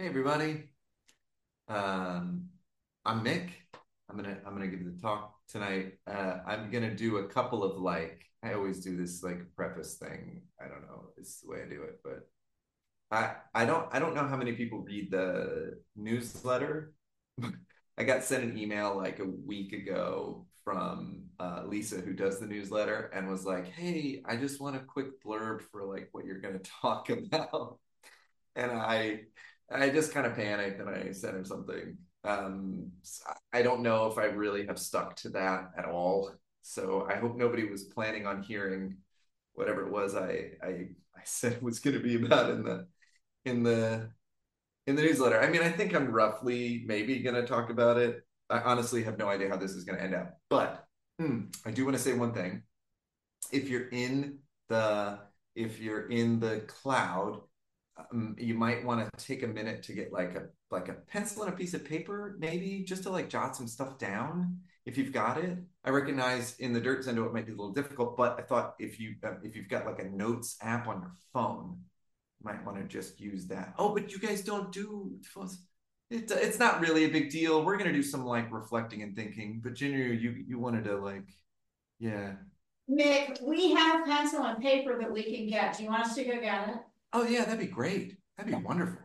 Hey everybody. Um, I'm Nick. I'm gonna give the talk tonight. I'm gonna do a couple of I always do this like preface thing. I don't know, it's the way I do it, but I don't know how many people read the newsletter. I got sent an email like a week ago from Lisa, who does the newsletter, and was like, "Hey, I just want a quick blurb for like what you're gonna talk about." And I just kind of panicked and I sent her something. I don't know if I really have stuck to that at all. So I hope nobody was planning on hearing whatever it was I said it was going to be about in the in the newsletter. I mean, I think I'm roughly maybe going to talk about it. I honestly have no idea how this is going to end up. But I do want to say one thing. If you're in the if you're in the cloud, you might want to take a minute to get like a pencil and a piece of paper, maybe just to like jot some stuff down if you've got it. I recognize in the Dirt Zendo it might be a little difficult, but I thought if you've got like a notes app on your phone, you might want to just use that. Oh, but you guys don't do phones. It's not really a big deal. We're gonna do some like reflecting and thinking, but Junior, you wanted to like, yeah. Nick, we have pencil and paper that we can get. Do you want us to go get it? Oh yeah, that'd be great. That'd be wonderful.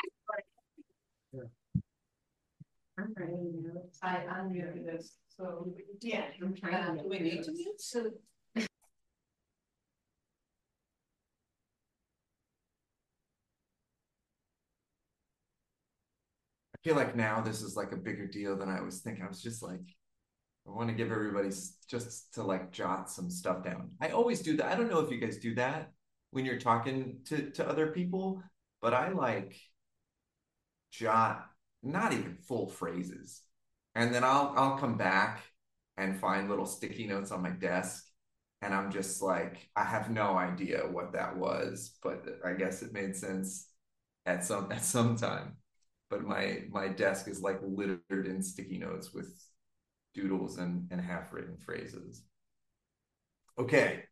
I'm writing notes. I'm new to this, so yeah. I'm trying. Do we need to mute? So I feel like now this is like a bigger deal than I was thinking. I was just like, I want to give everybody just to like jot some stuff down. I always do that. I don't know if you guys do that when you're talking to other people, but I like jot not even full phrases. And then I'll come back and find little sticky notes on my desk. And I'm just like, I have no idea what that was, but I guess it made sense at some time. But my desk is like littered in sticky notes with doodles and half written phrases. Okay.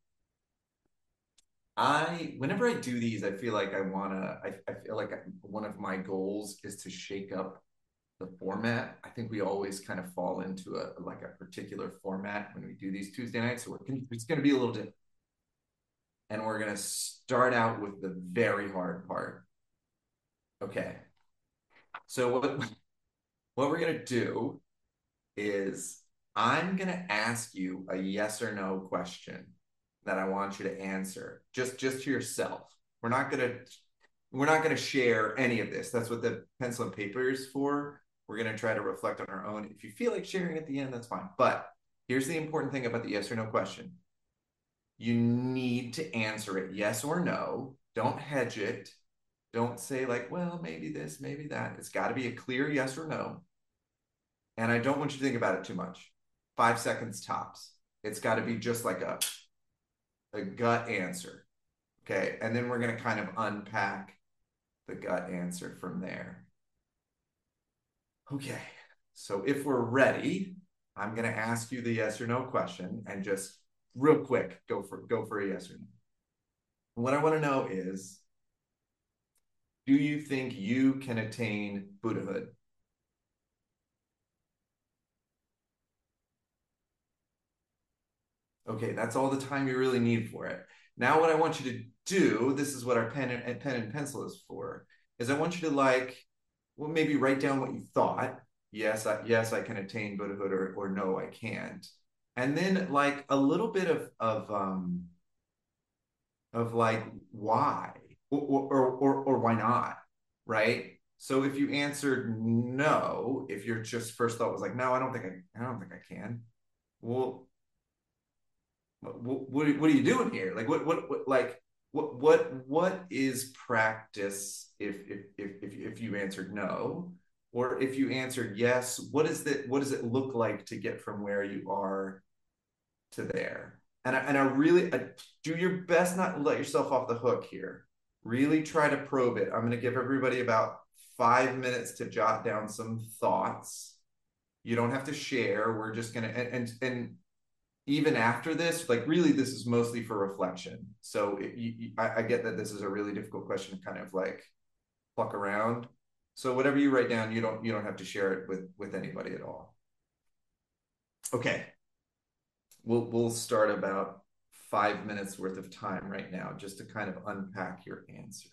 Whenever I do these, I feel like I feel like one of my goals is to shake up the format. I think we always kind of fall into a like a particular format when we do these Tuesday nights. So it's going to be a little different. And we're going to start out with the very hard part. Okay. So what we're going to do is I'm going to ask you a yes or no question that I want you to answer just to yourself. We're not going to we're not going to share any of this. That's what the pencil and paper is for. We're going to try to reflect on our own. If you feel like sharing at the end, that's fine. But here's the important thing about the yes or no question. You need to answer it yes or no. Don't hedge it. Don't say like, well, maybe this, maybe that. It's got to be a clear yes or no. And I don't want you to think about it too much. 5 seconds tops. It's got to be just like a gut answer. Okay. And then we're going to kind of unpack the gut answer from there. Okay. So if we're ready, I'm going to ask you the yes or no question and just real quick go for a yes or no. What I want to know is, do you think you can attain Buddhahood? Okay, that's all the time you really need for it. Now, what I want you to do, this is what our pen and pencil is for, is I want you to like, well, maybe write down what you thought. Yes, I can attain Buddhahood, or no, I can't. And then like a little bit of like why or why not, right? So if you answered no, if your just first thought was like, no, I don't think I can. Well, what are you doing here? Like what is practice if you answered no, or if you answered yes, what does it look like to get from where you are to there? And I really do your best not to let yourself off the hook here. Really try to probe it. I'm going to give everybody about 5 minutes to jot down some thoughts. You don't have to share. We're just going to and even after this, like really, this is mostly for reflection. So I get that this is a really difficult question to kind of like pluck around. So whatever you write down, you don't have to share it with anybody at all. Okay. We'll start about 5 minutes worth of time right now just to kind of unpack your answer.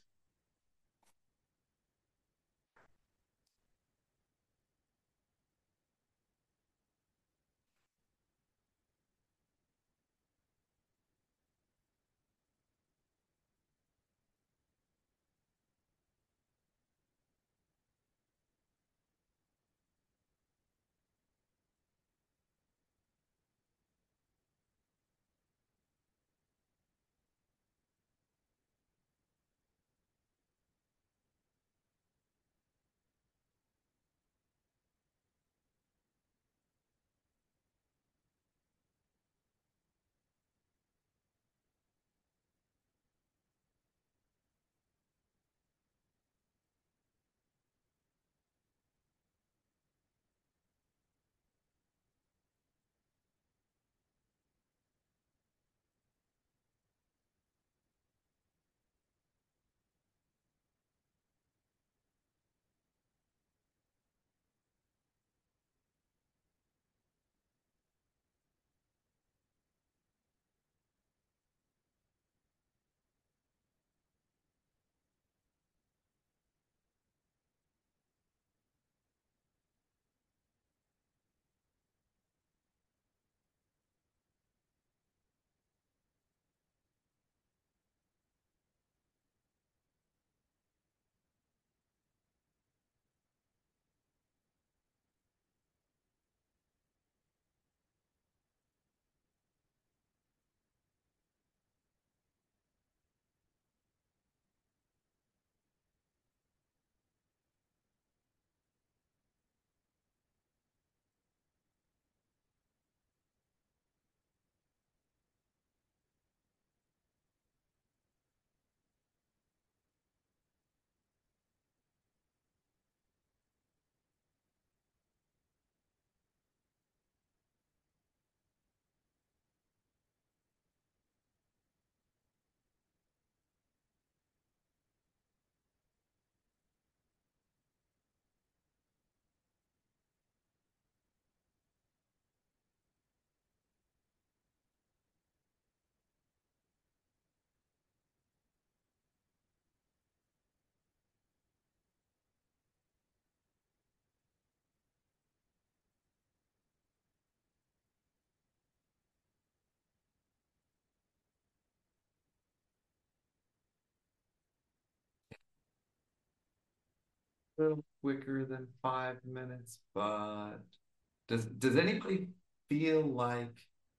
A little quicker than 5 minutes, but does anybody feel like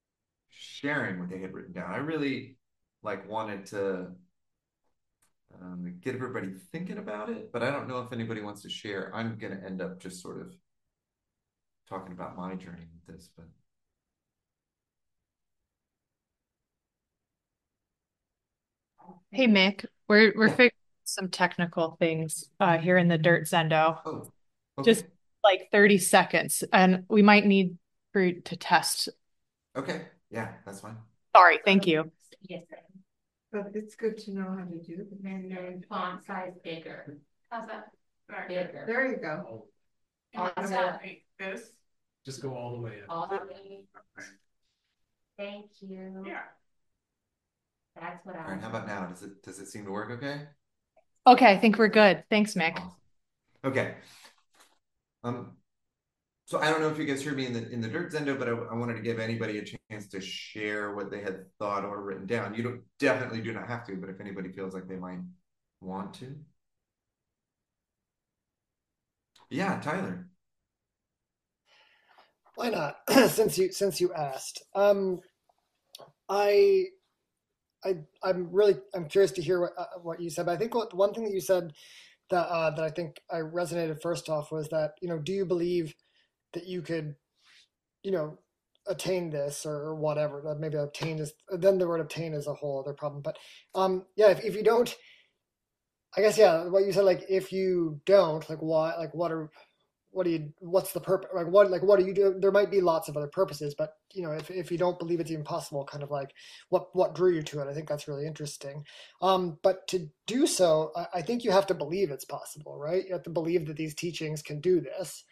sharing what they had written down? I really like wanted to get everybody thinking about it, but I don't know if anybody wants to share. I'm going to end up just sort of talking about my journey with this, but Hey Mick, we're yeah. figuring some technical things here in the Dirt Zendo. Oh, okay. Just like 30 seconds, and we might need for you to test. Okay. Yeah, that's fine. Sorry, thank you. Yes. But it's good to know how to do it. And then font size bigger. How's that? Bigger. There you go. Automatic. This. Just go all the way up. All the way. Thank you. Yeah. That's what All I. right, how about now? Does it seem to work okay? Okay, I think we're good. Thanks, Mick. Awesome. Okay. Um, so I don't know if you guys heard me in the Dirt Zendo, but I wanted to give anybody a chance to share what they had thought or written down. You don't definitely do not have to, but if anybody feels like they might want to. Yeah, Tyler. Why not? since you asked. I I'm curious to hear what you said. But I think one thing that you said that I think I resonated first off was that, do you believe that you could, you know attain this or whatever? That maybe obtain is, then the word obtain is a whole other problem. But yeah, if you don't, I guess, yeah, what you said, like if you don't, like why, like what's the purpose? What do you do? There might be lots of other purposes, but if you don't believe it's even possible, kind of like what drew you to it? I think that's really interesting. But to do so, I think you have to believe it's possible, right? You have to believe that these teachings can do this.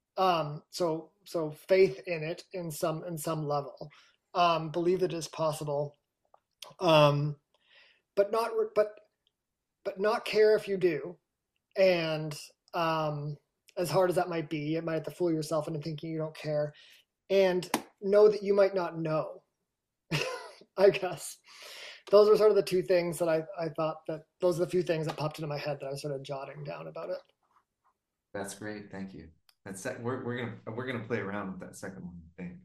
So faith in it in some level, believe that it's possible, um, but not care if you do, and as hard as that might be, it might have to fool yourself into thinking you don't care, and know that you might not know. I guess those are sort of the two things that I thought that those are the few things that popped into my head that I was sort of jotting down about it. That's great. Thank you. We're gonna play around with that second one, I think.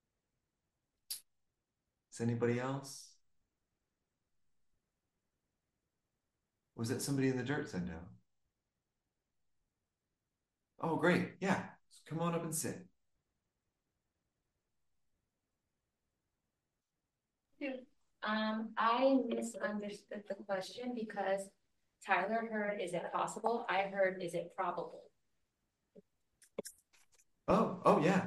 Is anybody else? Was that somebody in the dirt said no? Oh, great. Yeah. Come on up and sit. I misunderstood the question because Tyler heard, is it possible? I heard, is it probable? Oh yeah.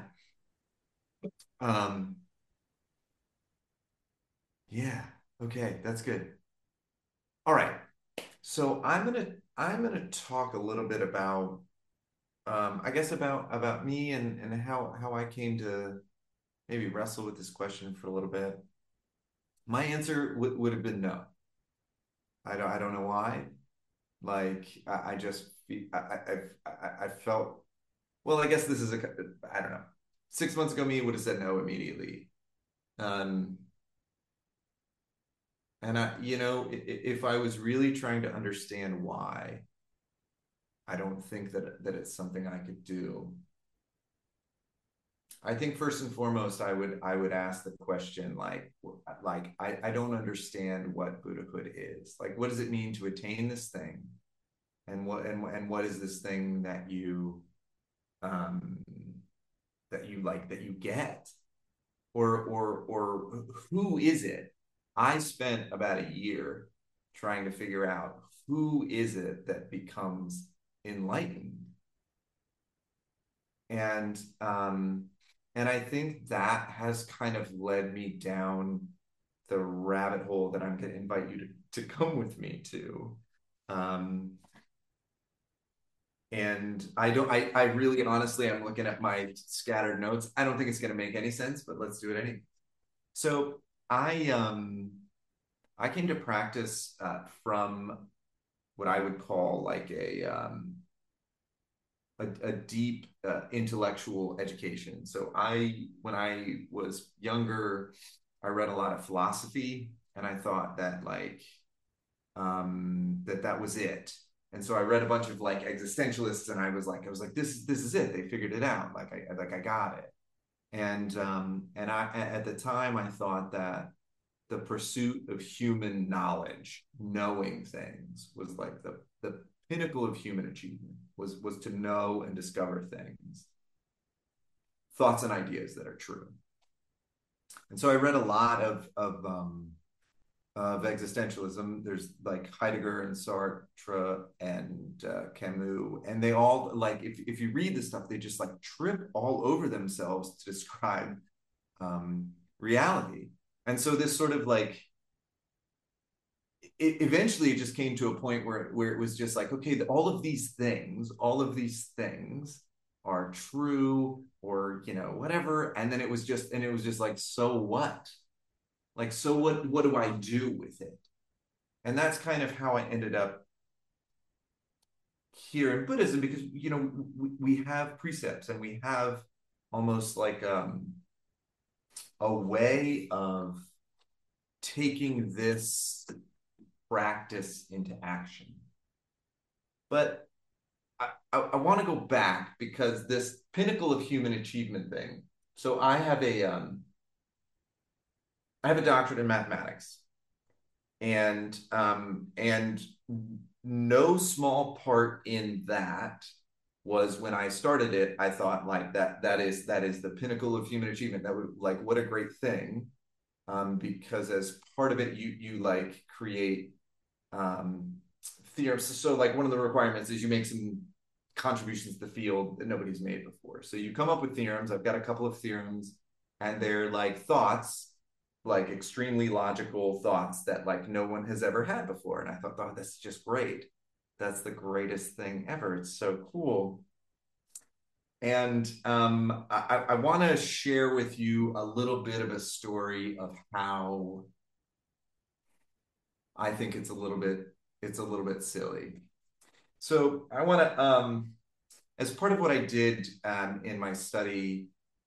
Yeah. Okay, that's good. All right. So I'm gonna talk a little bit about I guess about me and how I came to maybe wrestle with this question for a little bit. My answer would have been no. I don't know why. Like I just I felt, well, I guess this is I don't know. 6 months ago, me would have said no immediately. Um, and if I was really trying to understand why, I don't think that it's something I could do. I think first and foremost, I would ask the question I don't understand what Buddhahood is. Like, what does it mean to attain this thing, and what is this thing that um you get, or who is it? I spent about a year trying to figure out who is it that becomes enlightened, and I think that has kind of led me down the rabbit hole that I'm going to invite you to come with me to. And I really honestly, I'm looking at my scattered notes. I don't think it's going to make any sense, but let's do it anyway. So I came to practice from what I would call like a deep intellectual education. So when I was younger, I read a lot of philosophy, and I thought that that was it. And so I read a bunch of like existentialists, and I was like, this is it. They figured it out. I got it. And I at the time I thought that the pursuit of human knowledge, knowing things, was like the pinnacle of human achievement, was to know and discover things, thoughts and ideas that are true. And so I read a lot of existentialism. There's like Heidegger and Sartre and Camus, and they all, like, if you read this stuff, they just like trip all over themselves to describe reality. And so this sort of like, eventually it just came to a point where it was just like, okay, all of these things are true, or whatever. And then it was just like, so what? Like, so what do I do with it? And that's kind of how I ended up here in Buddhism, because we have precepts, and we have almost like a way of taking this practice into action. But I want to go back, because this pinnacle of human achievement thing. So I have a doctorate in mathematics, and no small part in that was, when I started it, I thought like that is the pinnacle of human achievement. That would, like, what a great thing, because as part of it, you like create theorems. So like one of the requirements is you make some contributions to the field that nobody's made before. So you come up with theorems. I've got a couple of theorems, and they're like thoughts, like extremely logical thoughts that like no one has ever had before. And I thought, oh, that's just great. That's the greatest thing ever. It's so cool. And I want to share with you a little bit of a story of how I think it's a little bit silly. So I want to, as part of what I did in my study,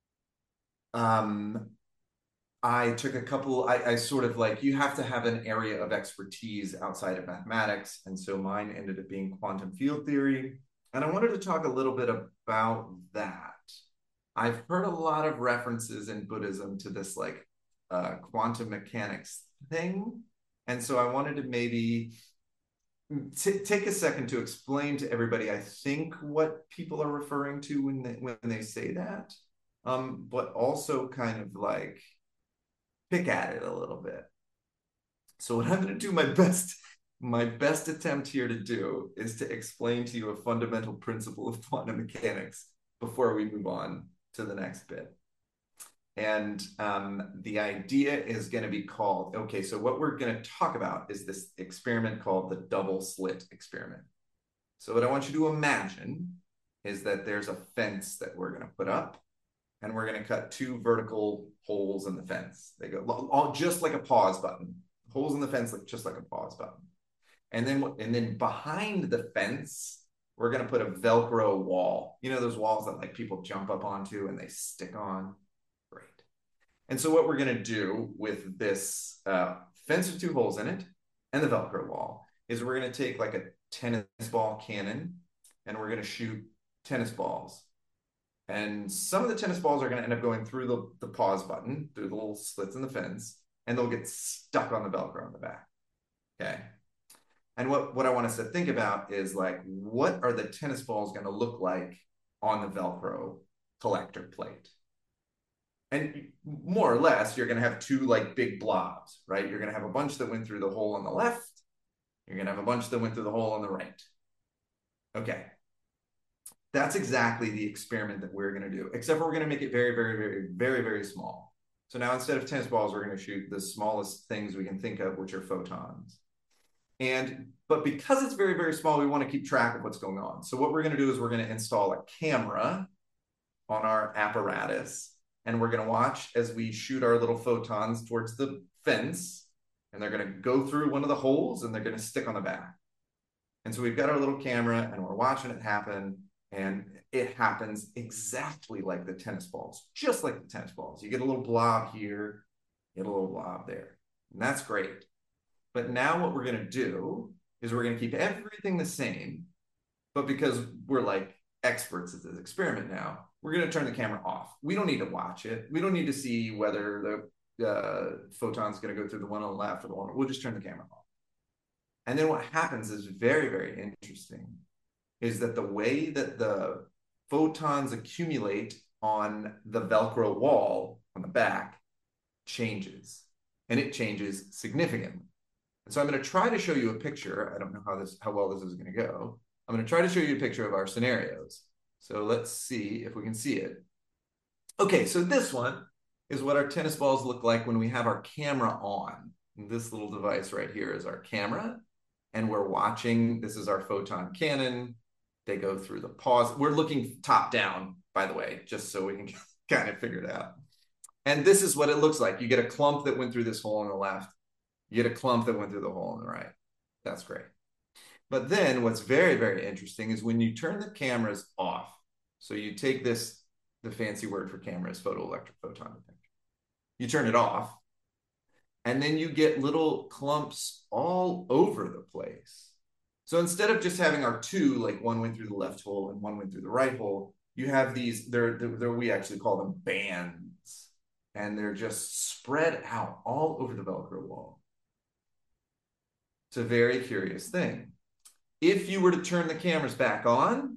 I took a couple, I sort of like, you have to have an area of expertise outside of mathematics. And so mine ended up being quantum field theory. And I wanted to talk a little bit about that. I've heard a lot of references in Buddhism to this like quantum mechanics thing. And so I wanted to maybe take a second to explain to everybody, I think, what people are referring to when they say that, but also kind of like pick at it a little bit. So what I'm going to do my best attempt here to do is to explain to you a fundamental principle of quantum mechanics before we move on to the next bit. And the idea is going to be called, okay, so what we're going to talk about is this experiment called the double slit experiment. So what I want you to imagine is that there's a fence that we're going to put up, and we're going to cut two vertical holes in the fence. They go all just like a pause button. Holes in the fence look just like a pause button. And then behind the fence, we're going to put a Velcro wall. You know those walls that like people jump up onto and they stick on? Great. And so what we're going to do with this fence with two holes in it and the Velcro wall is we're going to take like a tennis ball cannon, and we're going to shoot tennis balls. And some of the tennis balls are going to end up going through the pause button, through the little slits in the fence, and they'll get stuck on the Velcro in the back. Okay. And what I want us to think about is like, what are the tennis balls going to look like on the Velcro collector plate? And more or less, you're going to have two like big blobs, right? You're going to have a bunch that went through the hole on the left. You're going to have a bunch that went through the hole on the right. Okay. That's exactly the experiment that we're going to do, except we're going to make it very, very, very, very, very small. So now instead of tennis balls, we're going to shoot the smallest things we can think of, which are photons. But because it's very, very small, we want to keep track of what's going on. So what we're going to do is we're going to install a camera on our apparatus, and we're going to watch as we shoot our little photons towards the fence, and they're going to go through one of the holes, and they're going to stick on the back. And so we've got our little camera, and we're watching it happen. And it happens exactly like the tennis balls, just like the tennis balls. You get a little blob here, you get a little blob there. And that's great. But now what we're going to do is we're going to keep everything the same. But because we're like experts at this experiment now, we're going to turn the camera off. We don't need to watch it. We don't need to see whether the photon's going to go through the one on the left or the one. We'll just turn the camera off. And then what happens is very, very interesting. Is that the way that the photons accumulate on the Velcro wall on the back changes, and it changes significantly. And so I'm going to try to show you a picture. I don't know how well this is going to go. I'm going to try to show you a picture of our scenarios. So let's see if we can see it. Okay, so this one is what our tennis balls look like when we have our camera on. And this little device right here is our camera, and we're watching. This is our photon cannon. They go through the pause. We're looking top down, by the way, just so we can kind of figure it out. And this is what it looks like. You get a clump that went through this hole on the left. You get a clump that went through the hole on the right. That's great. But then what's very, very interesting is when you turn the cameras off. So you take this, the fancy word for camera is photoelectric photon detector. You turn it off, and then you get little clumps all over the place. So instead of just having our two, like one went through the left hole and one went through the right hole, you have these, we actually call them bands, and they're just spread out all over the Velcro wall. It's a very curious thing. If you were to turn the cameras back on,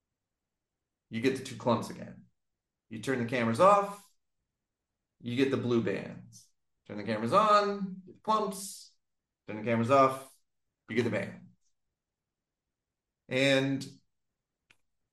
you get the two clumps again. You turn the cameras off, you get the blue bands. Turn the cameras on, you get the clumps. Turn the cameras off, you get the bands. And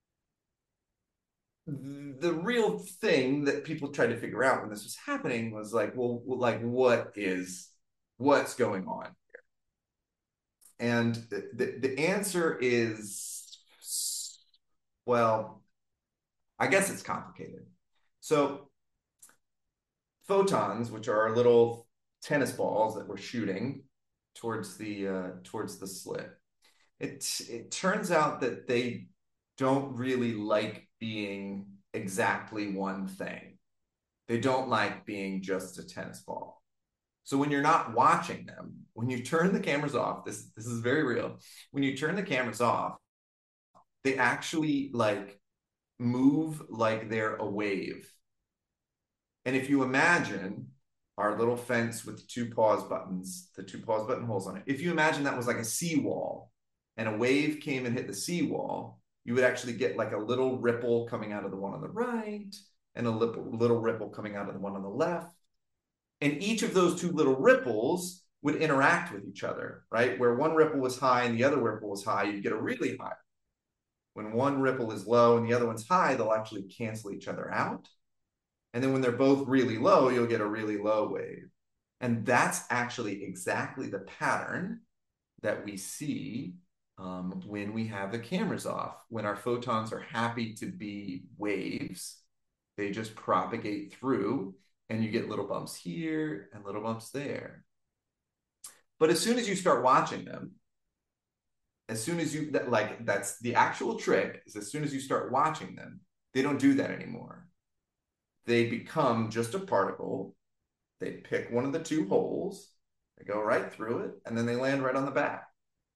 the real thing that people tried to figure out when this was happening was like, well, like what's going on here? And the answer is, well, I guess it's complicated. So photons, which are little tennis balls that we're shooting towards the slit, it turns out that they don't really like being exactly one thing. They don't like being just a tennis ball. So when you're not watching them, when you turn the cameras off, this is very real. When you turn the cameras off, they actually like move like they're a wave. And if you imagine our little fence with the two pause buttons, the two pause button holes on it, if you imagine that was like a seawall and a wave came and hit the seawall, you would actually get like a little ripple coming out of the one on the right and a little ripple coming out of the one on the left. And each of those two little ripples would interact with each other, right? Where one ripple was high and the other ripple was high, you'd get a really high. When one ripple is low and the other one's high, they'll actually cancel each other out. And then when they're both really low, you'll get a really low wave. And that's actually exactly the pattern that we see when we have the cameras off. When our photons are happy to be waves, they just propagate through and you get little bumps here and little bumps there. But as soon as you start watching them, as soon as you, that's the actual trick, is as soon as you start watching them, they don't do that anymore. They become just a particle. They pick one of the two holes, they go right through it, and then they land right on the back.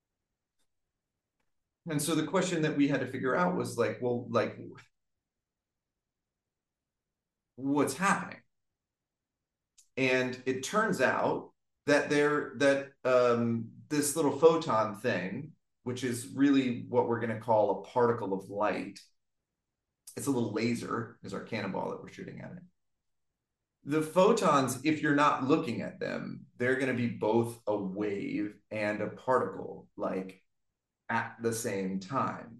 And so the question that we had to figure out was like, well, like, what's happening? And it turns out that this little photon thing, which is really what we're going to call a particle of light, it's a little laser, is our cannonball that we're shooting at it. The photons, if you're not looking at them, they're going to be both a wave and a particle, like at the same time.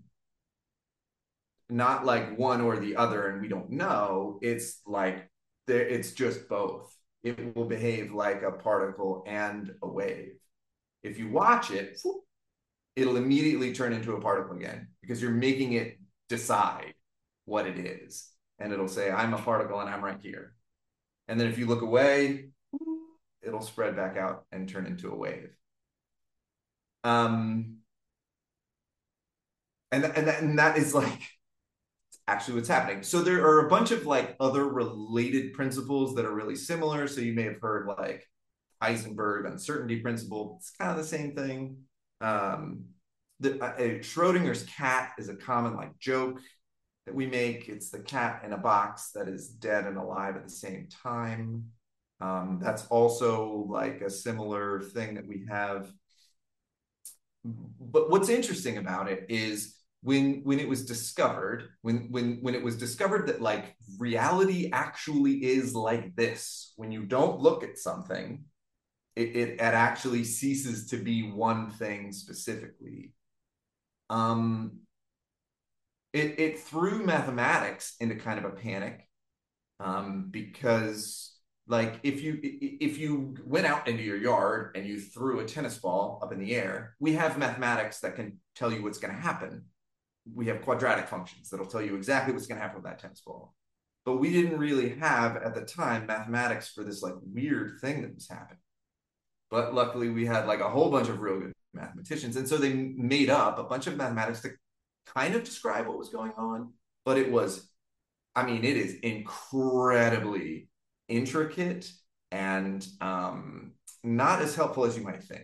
Not like one or the other, and we don't know. It's like it's just both. It will behave like a particle and a wave. If you watch it, it'll immediately turn into a particle again because you're making it decide what it is. And it'll say, I'm a particle and I'm right here. And then if you look away, it'll spread back out and turn into a wave. And that is like actually what's happening. So there are a bunch of like other related principles that are really similar. So you may have heard like Heisenberg uncertainty principle. It's kind of the same thing. Schrodinger's cat is a common like joke that we make. It's the cat in a box that is dead and alive at the same time. That's also like a similar thing that we have. But what's interesting about it is when it was discovered, when it was discovered that like reality actually is like this, when you don't look at something, it actually ceases to be one thing specifically. It threw mathematics into kind of a panic, because like if you went out into your yard and you threw a tennis ball up in the air, we have mathematics that can tell you what's going to happen. We have quadratic functions that'll tell you exactly what's going to happen with that tennis ball. But we didn't really have at the time mathematics for this like weird thing that was happening. But luckily we had like a whole bunch of real good mathematicians. And so they made up a bunch of mathematics to kind of describe what was going on. But it was, I mean, it is incredibly intricate and not as helpful as you might think.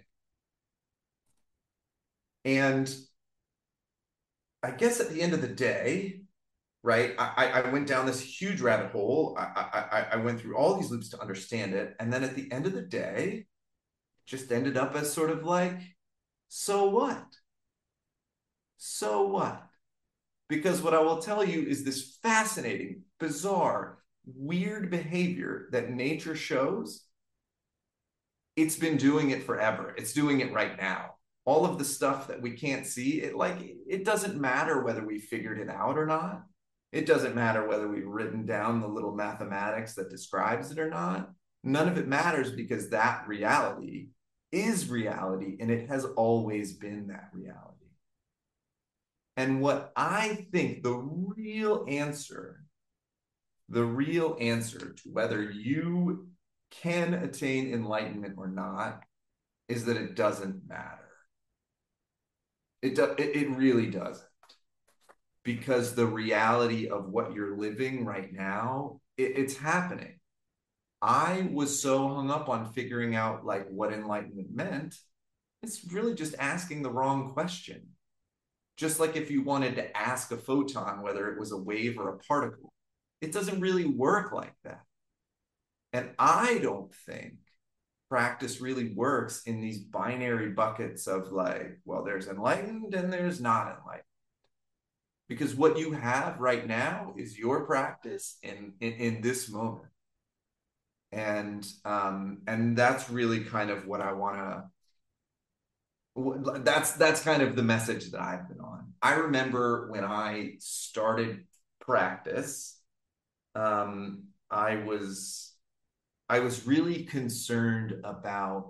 And I guess at the end of the day, right, I went down this huge rabbit hole. I went through all these loops to understand it. And then at the end of the day, just ended up as sort of like, so what? So what? Because what I will tell you is this fascinating, bizarre, weird behavior that nature shows. It's been doing it forever. It's doing it right now. All of the stuff that we can't see, it doesn't matter whether we figured it out or not. It doesn't matter whether we've written down the little mathematics that describes it or not. None of it matters, because that reality is reality, and it has always been that reality. And what I think the real answer to whether you can attain enlightenment or not is that it doesn't matter. It really doesn't. Because the reality of what you're living right now, it's happening. I was so hung up on figuring out like what enlightenment meant. It's really just asking the wrong question. Just like if you wanted to ask a photon whether it was a wave or a particle, it doesn't really work like that. And I don't think practice really works in these binary buckets of like, well, there's enlightened and there's not enlightened. Because what you have right now is your practice in this moment. And that's really kind of what I want to, that's kind of the message that I've been on. I remember when I started practice, I was really concerned about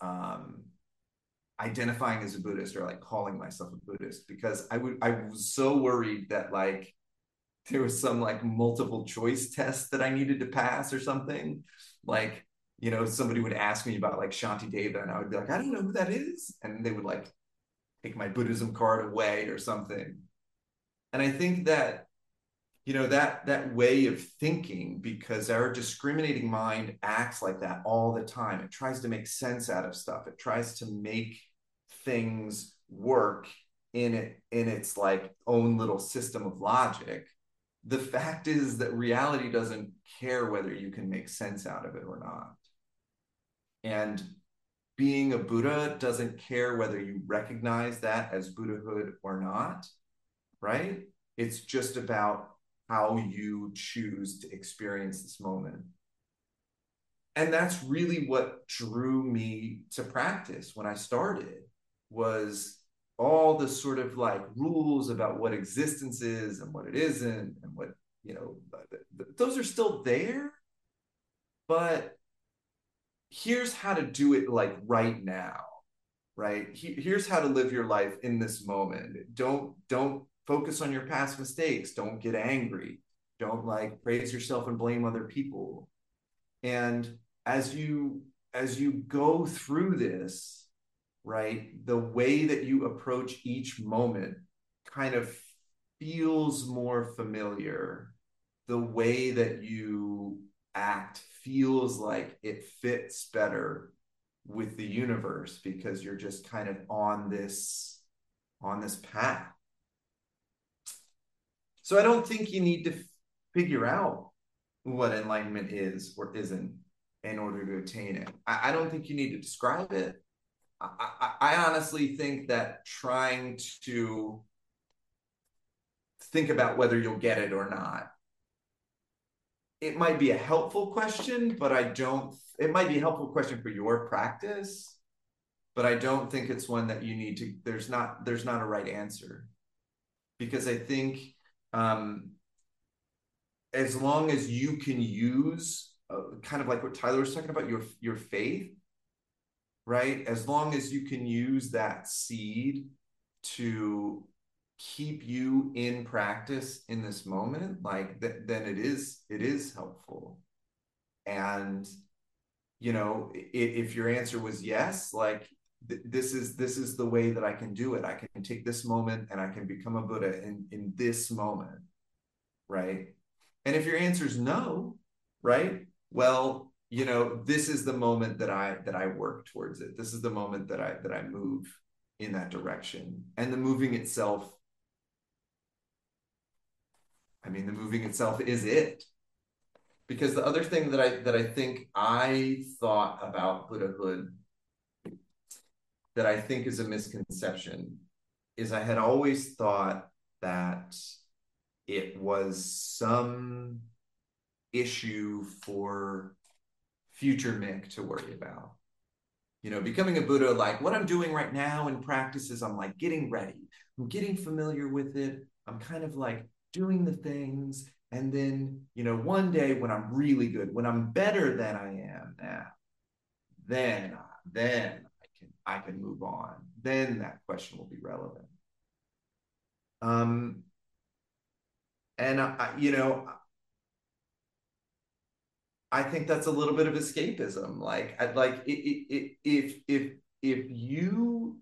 identifying as a Buddhist, or like calling myself a Buddhist, because I was so worried that like there was some like multiple choice test that I needed to pass or something. Like, you know, somebody would ask me about like Shantideva, and I would be like, I don't know who that is. And they would like take my Buddhism card away or something. And I think that, you know, that way of thinking, because our discriminating mind acts like that all the time. It tries to make sense out of stuff. It tries to make things work in its like own little system of logic. The fact is that reality doesn't care whether you can make sense out of it or not. And being a Buddha doesn't care whether you recognize that as Buddhahood or not, right? It's just about how you choose to experience this moment. And that's really what drew me to practice when I started, was all the sort of like rules about what existence is and what it isn't, and what, you know, those are still there, but here's how to do it like right now, right? Here's how to live your life in this moment. Don't focus on your past mistakes. Don't get angry. Don't like praise yourself and blame other people. And as you go through this, right, the way that you approach each moment kind of feels more familiar. The way that you act feels like it fits better with the universe, because you're just kind of on this path. So I don't think you need to figure out what enlightenment is or isn't in order to attain it. I don't think you need to describe it. I honestly think that trying to think about whether you'll get it or not, it might be a helpful question, but it might be a helpful question for your practice, but I don't think it's one that you need to, there's not a right answer. Because I think as long as you can use kind of like what Tyler was talking about, your faith, right? As long as you can use that seed to keep you in practice in this moment, like then it is helpful. And, you know, if your answer was yes, like this is the way that I can do it. I can take this moment and I can become a Buddha in this moment, right? And if your answer is no, right? Well, you know, this is the moment that I work towards it. This is the moment that I move in that direction. And the moving itself, I mean, the moving itself is it. Because the other thing that I think I thought about Buddhahood that I think is a misconception is I had always thought that it was some issue for future Mick to worry about. You know, becoming a Buddha, like what I'm doing right now in practice is I'm like getting ready. I'm getting familiar with it. I'm kind of like doing the things. And then, one day when I'm really good, when I'm better than I am now, then I can move on. Then that question will be relevant. And I think that's a little bit of escapism. Like, if you,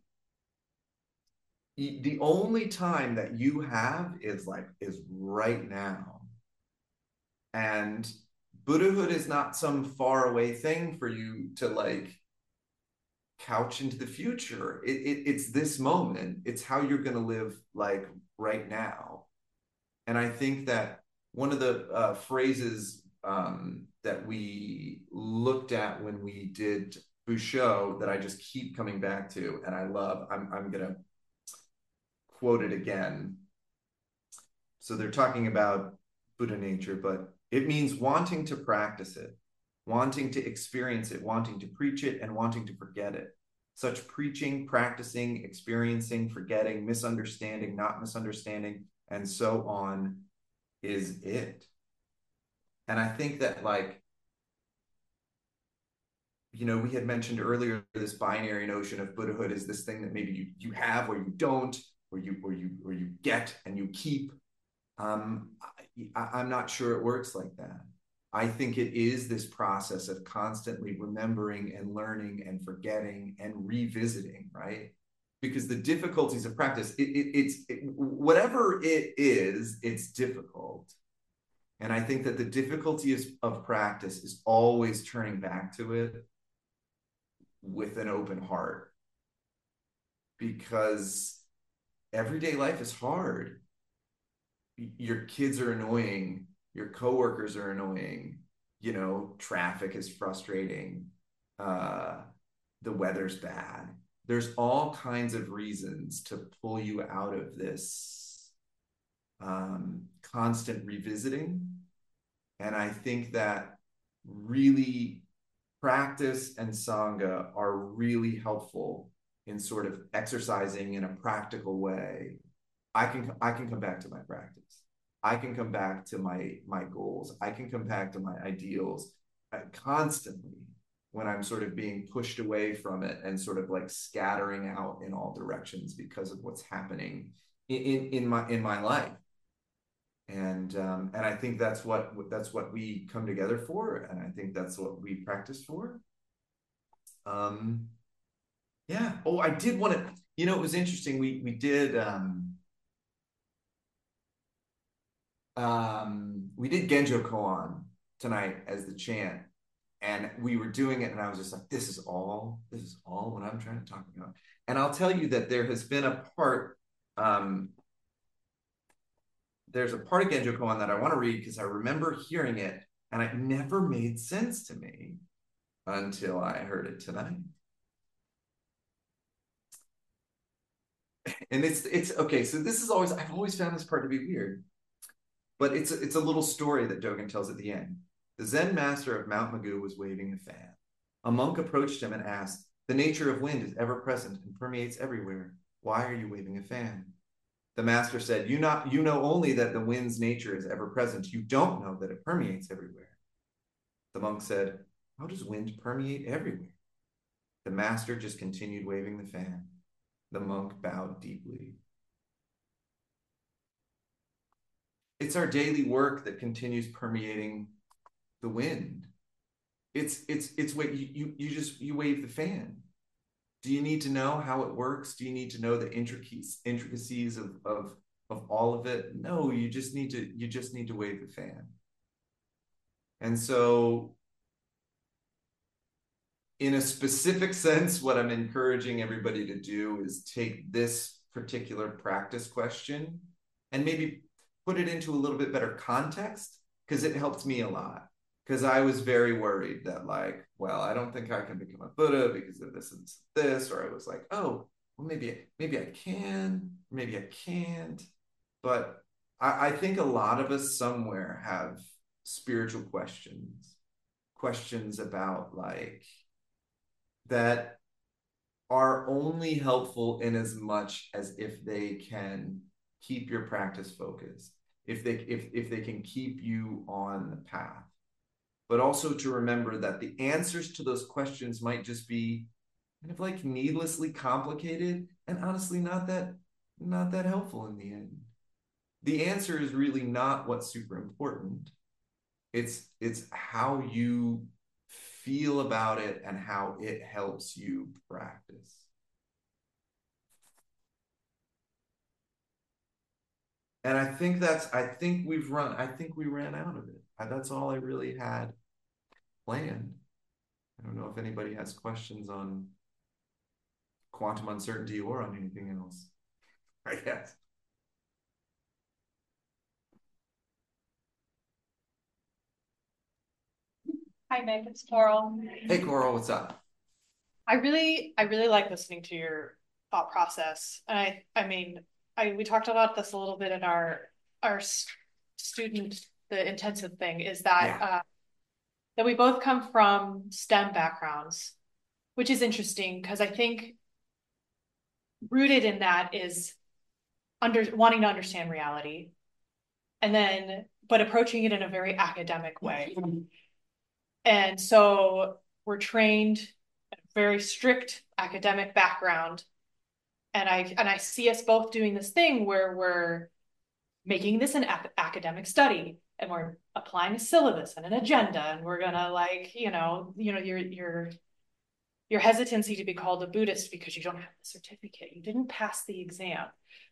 the only time that you have is right now. And Buddhahood is not some faraway thing for you to couch into the future. It's this moment. It's how you're going to live right now. And I think that one of the phrases that we looked at when we did Busho that I just keep coming back to, and I love, I'm going to quote it again. So they're talking about Buddha nature, but it means wanting to practice it, wanting to experience it, wanting to preach it, and wanting to forget it. Such preaching, practicing, experiencing, forgetting, misunderstanding, not misunderstanding, and so on is it. And I think that we had mentioned earlier this binary notion of Buddhahood is this thing that maybe you have or you don't, or you get and you keep. I'm not sure it works like that. I think it is this process of constantly remembering and learning and forgetting and revisiting, right? Because the difficulties of practice, whatever it is, it's difficult. And I think that the difficulty of practice is always turning back to it with an open heart. Because everyday life is hard. Your kids are annoying, your coworkers are annoying, traffic is frustrating, the weather's bad. There's all kinds of reasons to pull you out of this constant revisiting. And I think that really practice and Sangha are really helpful in sort of exercising in a practical way. I can come back to my practice. I can come back to my goals. I can come back to my ideals constantly when I'm sort of being pushed away from it and sort of scattering out in all directions because of what's happening in my life. And I think that's what we come together for, and I think that's what we practice for. Yeah. Oh, I did want to. It was interesting. We did. We did Genjo Koan tonight as the chant, and we were doing it, and I was just like, this is all what I'm trying to talk about. And I'll tell you that there has been a part. There's a part of Genjo Koan that I want to read because I remember hearing it, and it never made sense to me until I heard it tonight. And it's okay. So this is I've always found this part to be weird, but it's a little story that Dogen tells at the end. The Zen master of Mount Magoo was waving a fan. A monk approached him and asked, "The nature of wind is ever present and permeates everywhere. Why are you waving a fan?" The master said, you know only that the wind's nature is ever present. You don't know that it permeates everywhere." The monk said, "How does wind permeate everywhere?" The master just continued waving the fan. The monk bowed deeply. It's our daily work that continues permeating the wind. It's what you wave the fan. Do you need to know how it works? Do you need to know the intricacies of all of it? No, you just need to wave the fan. And so in a specific sense, what I'm encouraging everybody to do is take this particular practice question and maybe put it into a little bit better context, because it helped me a lot. Because I was very worried that I don't think I can become a Buddha because of this and this, or I was like, oh, well, maybe I can, maybe I can't. But I think a lot of us somewhere have spiritual questions about that are only helpful in as much as if they can keep your practice focused. if they can keep you on the path. But also to remember that the answers to those questions might just be kind of like needlessly complicated and honestly not that helpful in the end. The answer is really not what's super important. It's how you feel about it and how it helps you practice. And I think we ran out of it. That's all I really had planned. I don't know if anybody has questions on quantum uncertainty or on anything else, I guess. Hi, Meg, it's Coral. Hey, Coral, what's up? I really like listening to your thought process. And we talked about this a little bit in our student, the intensive thing, is that Yeah. that we both come from STEM backgrounds, which is interesting because I think rooted in that is wanting to understand reality, and then but approaching it in a very academic way. And so we're trained in a very strict academic background. And I see us both doing this thing where we're making this an academic study and we're applying a syllabus and an agenda, and we're gonna your hesitancy to be called a Buddhist because you don't have the certificate. You didn't pass the exam.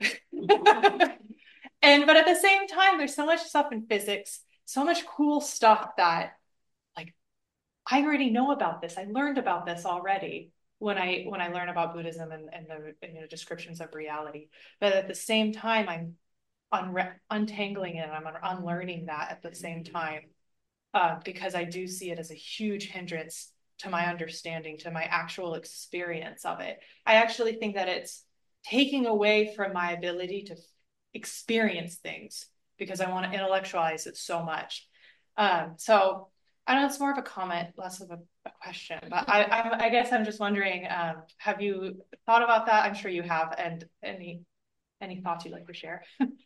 But at the same time, there's so much stuff in physics, so much cool stuff that like I already know about this. I learned about this already when I learn about Buddhism and the descriptions of reality. But at the same time, I'm untangling it and I'm unlearning that at the same time, because I do see it as a huge hindrance to my understanding, to my actual experience of it. I actually think that it's taking away from my ability to experience things because I want to intellectualize it so much. So I don't know, it's more of a comment, less of a question, but I guess I'm just wondering, have you thought about that? I'm sure you have, and any thoughts you'd like to share?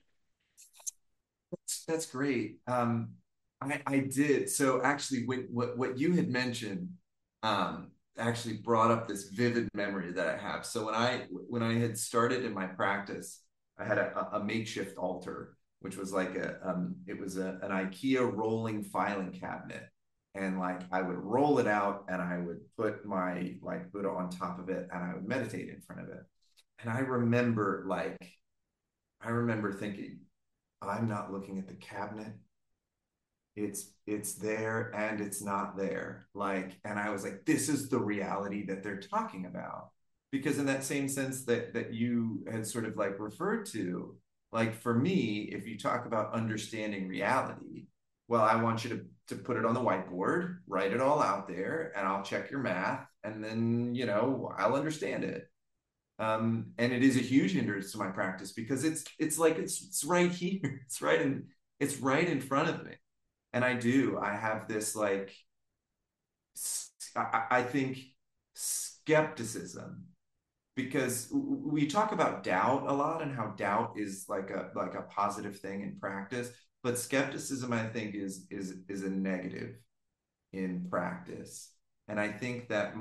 That's great. I did. So actually, what you had mentioned actually brought up this vivid memory that I have. So when I had started in my practice, I had a makeshift altar, which was like an IKEA rolling filing cabinet. And like I would roll it out and I would put my like Buddha on top of it and I would meditate in front of it. And I remember thinking, I'm not looking at the cabinet. It's there and it's not there. Like, and I was like, this is the reality that they're talking about. Because in that same sense that you had sort of like referred to, like for me, if you talk about understanding reality, well, I want you to put it on the whiteboard, write it all out there, and I'll check your math, and then I'll understand it. And it is a huge hindrance to my practice because it's like it's right here, it's right in front of me, and I have this like I think skepticism, because we talk about doubt a lot and how doubt is like a positive thing in practice, but skepticism I think is a negative in practice. And I think that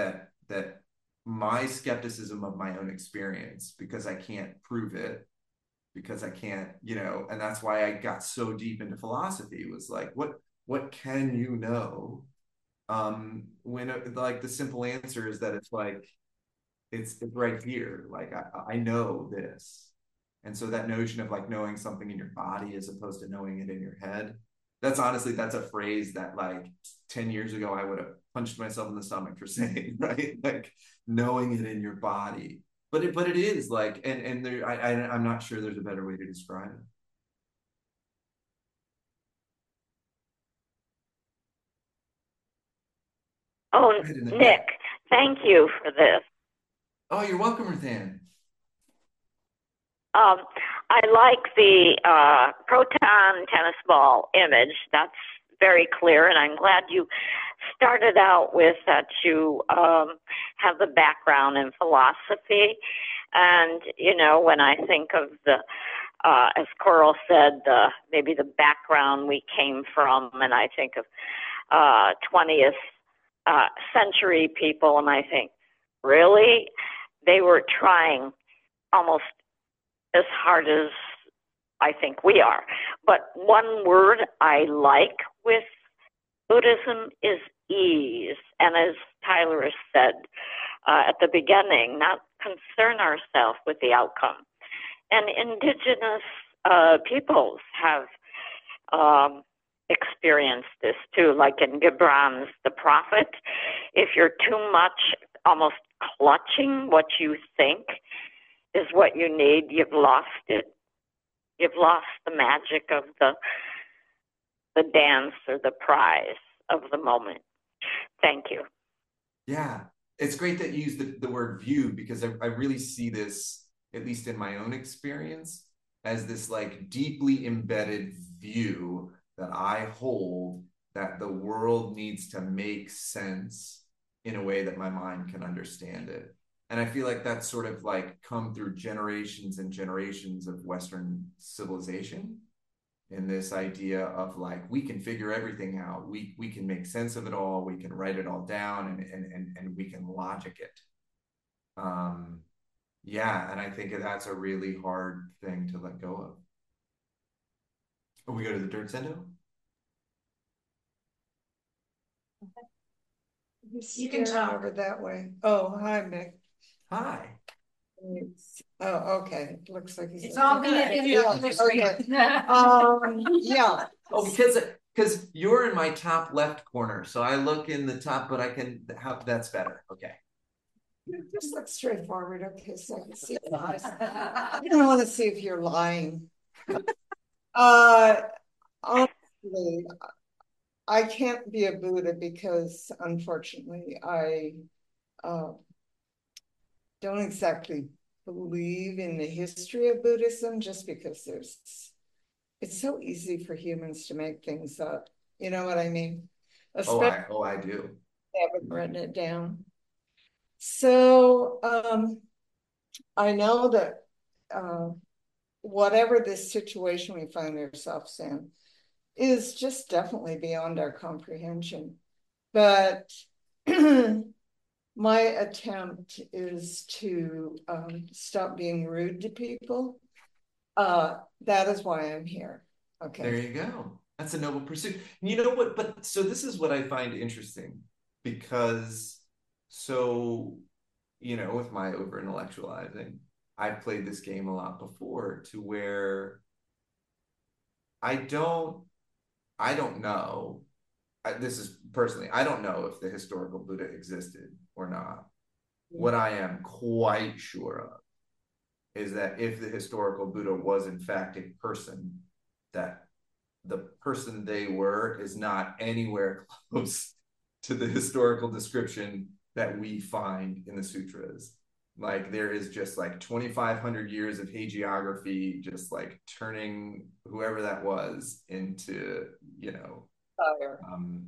my skepticism of my own experience, because I can't prove it, because I can't, and that's why I got so deep into philosophy, was like, what can you know? When like the simple answer is that it's like, it's right here. Like I know this. And so that notion of like knowing something in your body as opposed to knowing it in your head, that's a phrase that like 10 years ago I would have punched myself in the stomach for saying, right? Like knowing it in your body. But it is like, and there, I'm not sure there's a better way to describe it. Oh, Nick, thank you for this. Oh, you're welcome, Ruthann. I like the proton tennis ball image. That's very clear, and I'm glad you started out with that you have the background in philosophy. And, when I think of the as Coral said, maybe the background we came from, and I think of 20th century people, and I think, really? They were trying almost as hard as I think we are. But one word I like with Buddhism is ease. And as Tyler has said at the beginning, not concern ourselves with the outcome. And indigenous peoples have experienced this too, like in Gibran's The Prophet. If you're too much almost clutching what you think is what you need, you've lost it. You've lost the magic of the dance or the prize of the moment. Thank you. Yeah, it's great that you use the word view, because I really see this, at least in my own experience, as this like deeply embedded view that I hold, that the world needs to make sense in a way that my mind can understand it. And I feel like that's sort of like come through generations and generations of Western civilization, in this idea of like, we can figure everything out. We can make sense of it all. We can write it all down, and we can logic it. Yeah, and I think that's a really hard thing to let go of. Oh, we go to the dirt sendo? You can turn over that way. Oh, hi, Mick. Hi. Oh, okay. Looks like he's. It's all good. Yeah. Okay. Yeah. Oh, because you're in my top left corner, so I look in the top, but I can. How that's better. Okay. Just look straightforward. Okay, so I can see your eyes. I don't want to see if you're lying. Honestly, I can't be a Buddha because, unfortunately, I don't exactly believe in the history of Buddhism, just because it's so easy for humans to make things up. You know what I mean? Especially I do. They haven't written it down. So I know that whatever this situation we find ourselves in is just definitely beyond our comprehension. But my attempt is to stop being rude to people. That is why I'm here. Okay. There you go. That's a noble pursuit. You know what? But so this is what I find interesting, because with my over intellectualizing, I've played this game a lot before, to where I don't know. This is personally, I don't know if the historical Buddha existed or not. What I am quite sure of is that if the historical Buddha was in fact a person, that the person they were is not anywhere close to the historical description that we find in the sutras. Like, there is just like 2,500 years of hagiography, just like turning whoever that was into, Fire.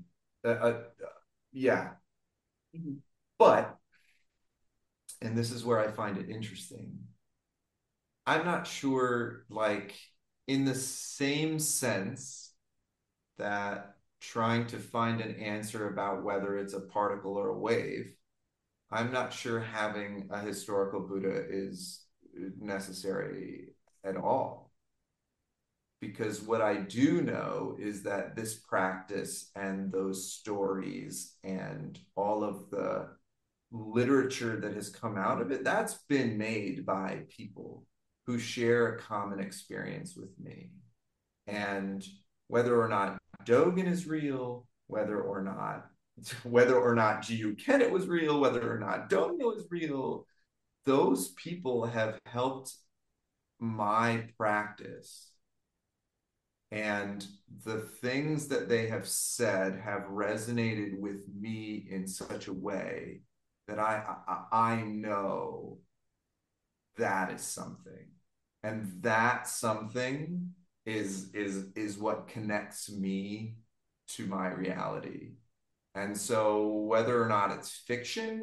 Yeah. But, and this is where I find it interesting, I'm not sure, like, in the same sense that trying to find an answer about whether it's a particle or a wave, I'm not sure having a historical Buddha is necessary at all. Because what I do know is that this practice and those stories and all of the literature that has come out of it, that's been made by people who share a common experience with me. And whether or not Dogen is real, whether or not G.U. Kennett was real, whether or not Dogen was real, those people have helped my practice. And the things that they have said have resonated with me in such a way that I know that is something. And that something is what connects me to my reality. And so whether or not it's fiction,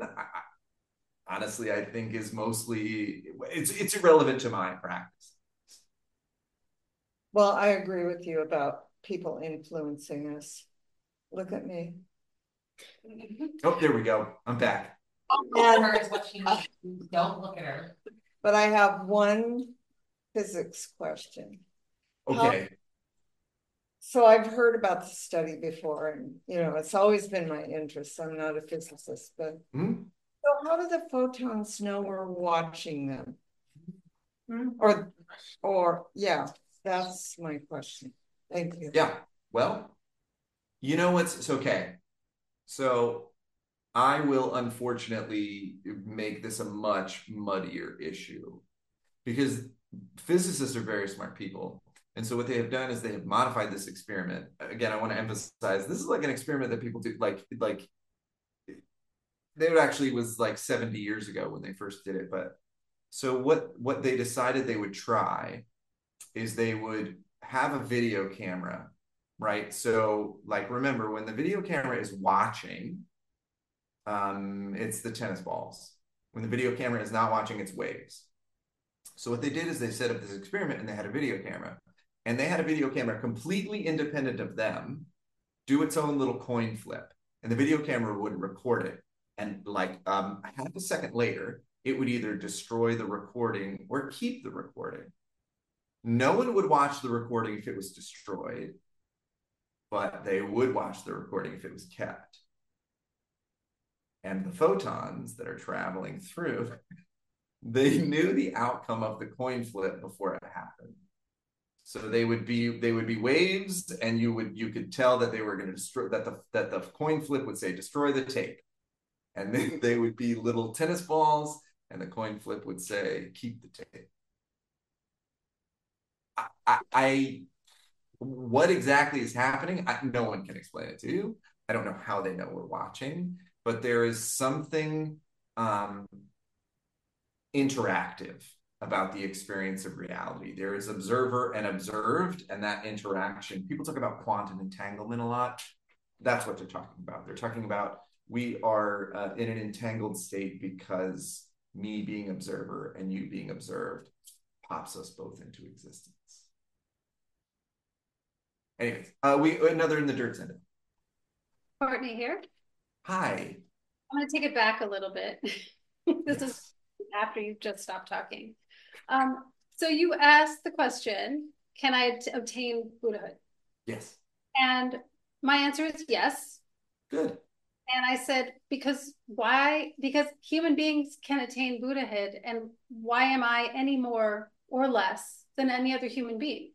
honestly, I think is mostly, it's irrelevant to my practice. Well, I agree with you about people influencing us. Look at me. Oh, there we go. I'm back. Her is what she needs. Don't look at her. But I have one physics question. Okay. So I've heard about the study before, and it's always been my interest. I'm not a physicist, but so how do the photons know we're watching them? Or yeah, that's my question. Thank you. Yeah. Well, it's okay. So I will unfortunately make this a much muddier issue because physicists are very smart people. And so what they have done is they have modified this experiment. Again, I want to emphasize this is like an experiment that people do like it actually was like 70 years ago when they first did it. But so what they decided they would try is they would have a video camera, right? So like remember when the video camera is watching, it's the tennis balls. When the video camera is not watching, it's waves. So what they did is they set up this experiment and they had a video camera. And they had a video camera completely independent of them do its own little coin flip. And the video camera would record it. And like half a second later, it would either destroy the recording or keep the recording. No one would watch the recording if it was destroyed, but they would watch the recording if it was kept. And the photons that are traveling through, they knew the outcome of the coin flip before it happened. So they would be waves, and you could tell that they were going to destroy that the coin flip would say destroy the tape, and then they would be little tennis balls, and the coin flip would say keep the tape. What exactly is happening? No one can explain it to you. I don't know how they know we're watching, but there is something interactive about the experience of reality. There is observer and observed, and that interaction. People talk about quantum entanglement a lot. That's what they're talking about. They're talking about we are in an entangled state because me being observer and you being observed pops us both into existence. Anyways, another in the dirt sentence. Courtney here. Hi. I'm going to take it back a little bit. This is after you've just stopped talking. So you asked the question, can I obtain Buddhahood? Yes. And my answer is yes. Good. And I said, because why? Because human beings can attain Buddhahood, and why am I any more or less than any other human being?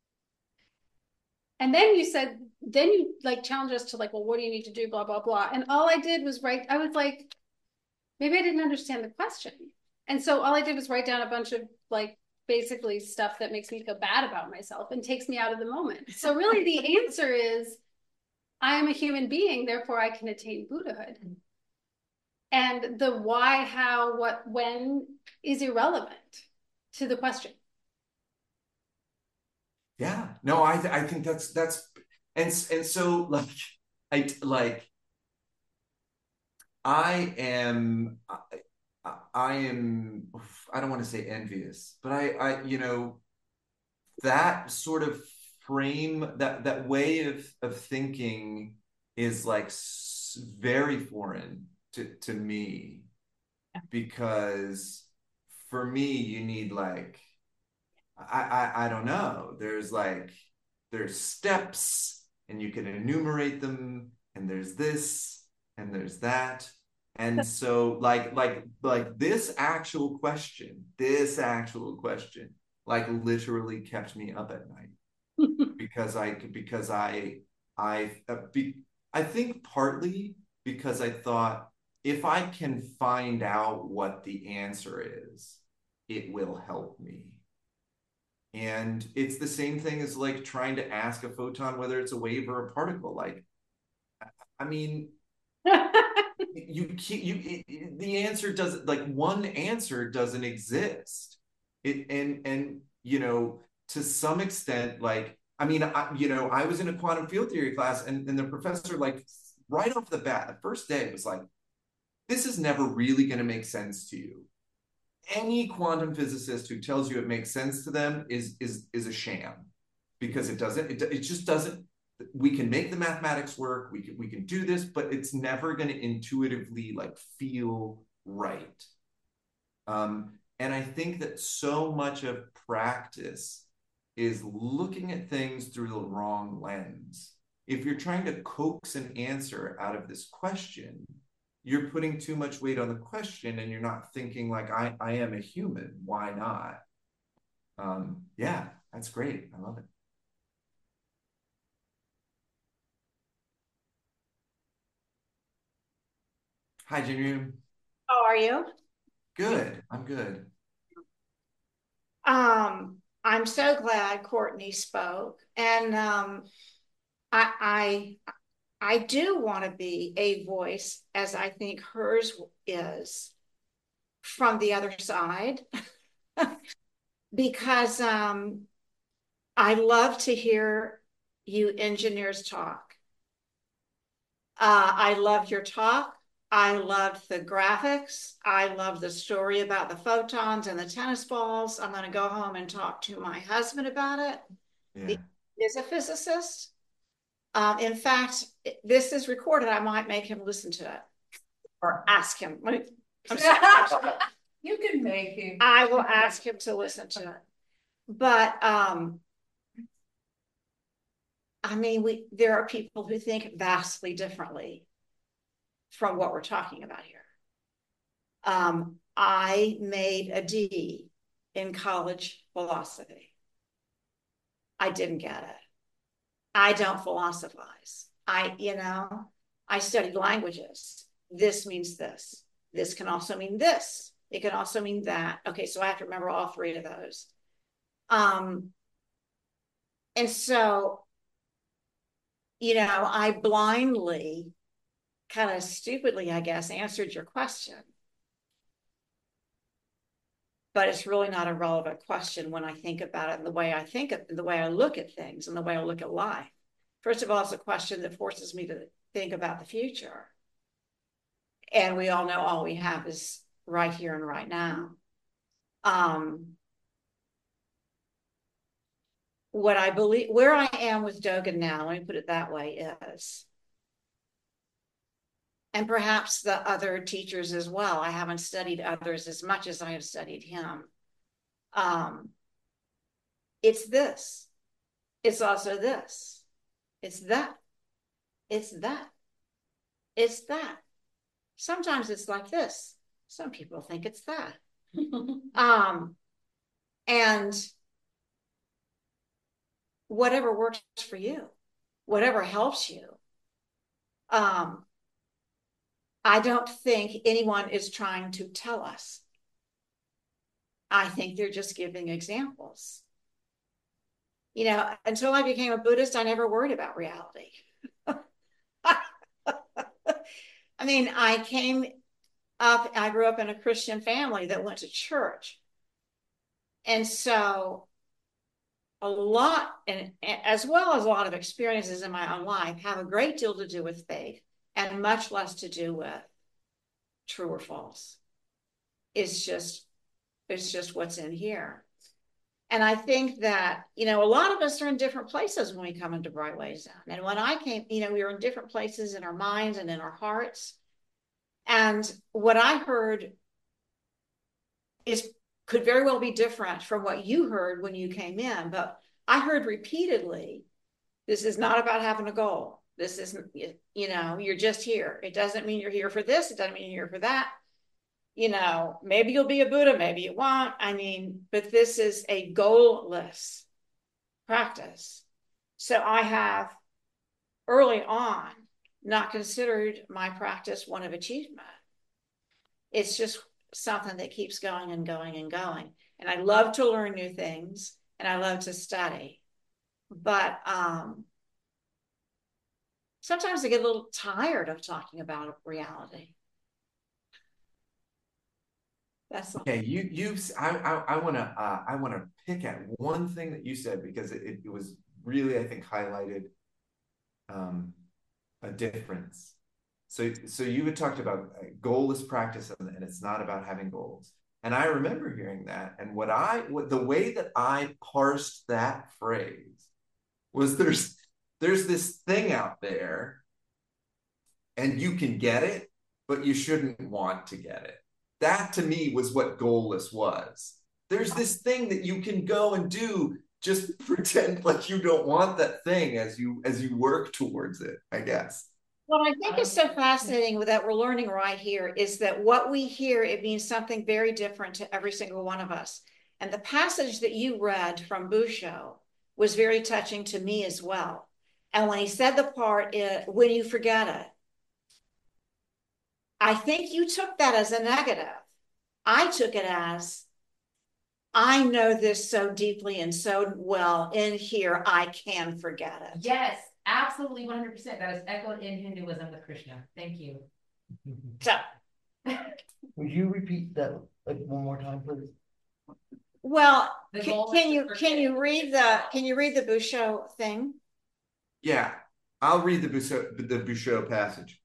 And then you said, then you like challenged us to like, well, what do you need to do? Blah, blah, blah. And all I did was write, I was like, maybe I didn't understand the question. And so all I did was write down a bunch of like basically stuff that makes me feel bad about myself and takes me out of the moment. So really the answer is I am a human being, therefore I can attain Buddhahood. And the why, how, what, when is irrelevant to the question. Yeah, no, I think that's and so I am I don't want to say envious, but I that sort of frame, that way of thinking is like very foreign to me, because for me you need like I don't know. There's steps and you can enumerate them, and there's this and there's that. And so like this actual question like literally kept me up at night because I think partly because I thought if I can find out what the answer is, it will help me. And it's the same thing as like trying to ask a photon whether it's a wave or a particle. Like, I mean, the answer doesn't, like one answer doesn't exist. And to some extent, like, I mean, I was in a quantum field theory class, and the professor, like, right off the bat, the first day was like, this is never really going to make sense to you. Any quantum physicist who tells you it makes sense to them is a sham. because it just doesn't. We can make the mathematics work. We can do this, but it's never going to intuitively like feel right. And I think that so much of practice is looking at things through the wrong lens. If you're trying to coax an answer out of this question, you're putting too much weight on the question and you're not thinking like, I am a human. Why not? Yeah, that's great. I love it. Hi, Jinu. How are you? Good. I'm good. I'm so glad Courtney spoke, and I I do want to be a voice, as I think hers is, from the other side, because I love to hear you engineers talk. I loved your talk. I loved the graphics. I love the story about the photons and the tennis balls. I'm going to go home and talk to my husband about it. Yeah. He is a physicist. In fact, this is recorded. I might make him listen to it or ask him. You can make him. I will ask him to listen to it. But I mean, there are people who think vastly differently from what we're talking about here. I made a D in college philosophy. I didn't get it. I don't philosophize. I studied languages. This means this. This can also mean this. It can also mean that. Okay, so I have to remember all three of those. And so, I blindly, kind of stupidly, I guess, answered your question. But it's really not a relevant question when I think about it, and the way I think of the way I look at things and the way I look at life. First of all, it's a question that forces me to think about the future. And we all know all we have is right here and right now. What I believe, where I am with Dogen now, let me put it that way, is, and perhaps the other teachers as well, I haven't studied others as much as I have studied him. It's this. It's also this. It's that. It's that. It's that. Sometimes it's like this. Some people think it's that. And whatever works for you, whatever helps you. I don't think anyone is trying to tell us. I think they're just giving examples. Until I became a Buddhist, I never worried about reality. I mean, I grew up in a Christian family that went to church. And so a lot, and as well as a lot of experiences in my own life, have a great deal to do with faith and much less to do with true or false. It's just what's in here. And I think that, a lot of us are in different places when we come into Bright Ways Down. And when I came, we were in different places in our minds and in our hearts. And what I heard could very well be different from what you heard when you came in. But I heard repeatedly, this is not about having a goal. This isn't, you're just here. It doesn't mean you're here for this. It doesn't mean you're here for that. Maybe you'll be a Buddha, maybe you won't. But this is a goalless practice. So I have early on not considered my practice one of achievement. It's just something that keeps going and going and going. And I love to learn new things and I love to study. But sometimes I get a little tired of talking about reality. That's okay. I want to pick at one thing that you said because it was really, I think, highlighted a difference. So you had talked about goalless practice and it's not about having goals. And I remember hearing that. And the way that I parsed that phrase was there's this thing out there and you can get it, but you shouldn't want to get it. That to me was what goalless was. There's this thing that you can go and do, just pretend like you don't want that thing as you work towards it, I guess. What I think is so fascinating that we're learning right here is that what we hear, it means something very different to every single one of us. And the passage that you read from Busho was very touching to me as well. And when he said the part, when you forget it, I think you took that as a negative. I took it as, I know this so deeply and so well in here, I can forget it. Yes, absolutely 100%. That is echoed in Hinduism with Krishna. Thank you. So, would you repeat that like one more time, please? Well, can you read the Busho thing? Yeah, I'll read the Busho passage.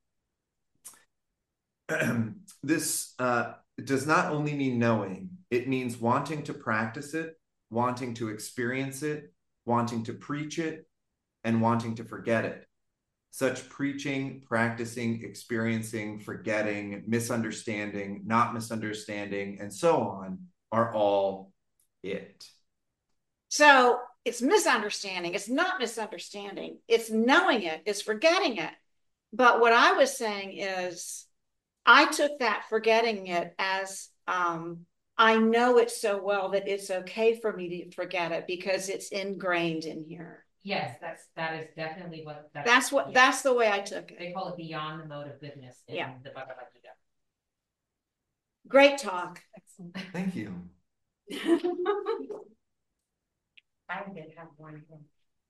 This does not only mean knowing, it means wanting to practice it, wanting to experience it, wanting to preach it, and wanting to forget it. Such preaching, practicing, experiencing, forgetting, misunderstanding, not misunderstanding, and so on are all it. So it's misunderstanding. It's not misunderstanding. It's knowing it. It's forgetting it. But what I was saying is, I took that forgetting it as I know it so well that it's okay for me to forget it because it's ingrained in here. Yes, that is definitely what that's the way I took it. They call it beyond the mode of goodness in the Bhagavad Gita. Great talk. Excellent. Thank you. I did have one thing.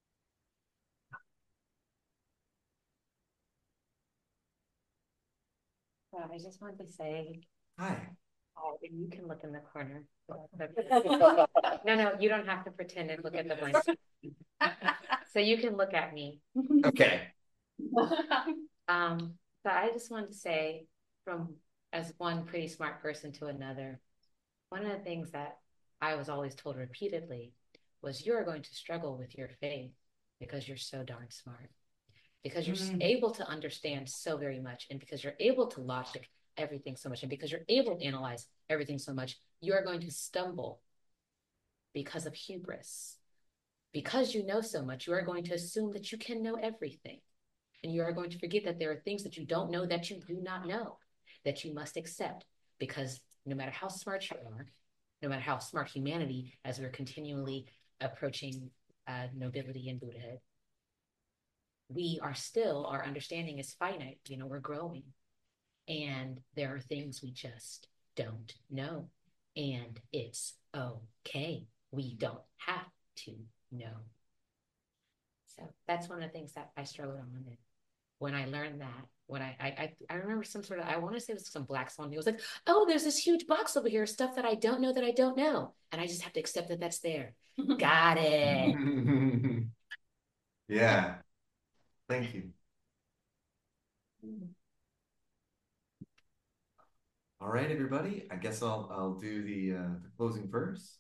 Well, I just wanted to say hi. Oh, and you can look in the corner. No, you don't have to pretend and look at the blank. So you can look at me. Okay. So I just wanted to say, from as one pretty smart person to another, one of the things that I was always told repeatedly was, you're going to struggle with your faith because you're so darn smart, because you're able to understand so very much, and because you're able to logic everything so much, and because you're able to analyze everything so much, you are going to stumble because of hubris. Because you know so much, you are going to assume that you can know everything. And you are going to forget that there are things that you don't know that you do not know, that you must accept. Because no matter how smart you are, no matter how smart humanity, as we're continually approaching nobility and Buddhahood, we are still, our understanding is finite. You know, we're growing. And there are things we just don't know. And it's okay. We don't have to know. So that's one of the things that I struggled on. And when I learned that, when I remember some sort of, I want to say it was some Black Swan. It was like, oh, there's this huge box over here, stuff that I don't know that I don't know. And I just have to accept that that's there. Got it. Yeah. Thank you. All right, everybody. I guess I'll do the closing verse.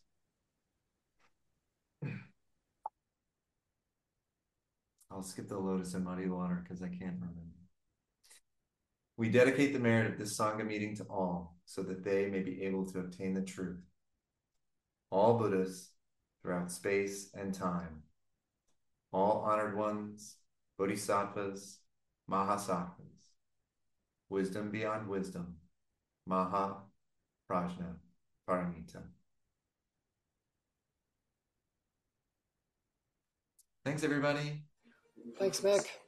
I'll skip the lotus and muddy water because I can't remember. We dedicate the merit of this Sangha meeting to all, so that they may be able to obtain the truth. All Buddhas throughout space and time, all honored ones, bodhisattvas, mahasattvas, wisdom beyond wisdom, maha prajna paramita. Thanks, everybody. Thanks, Mick.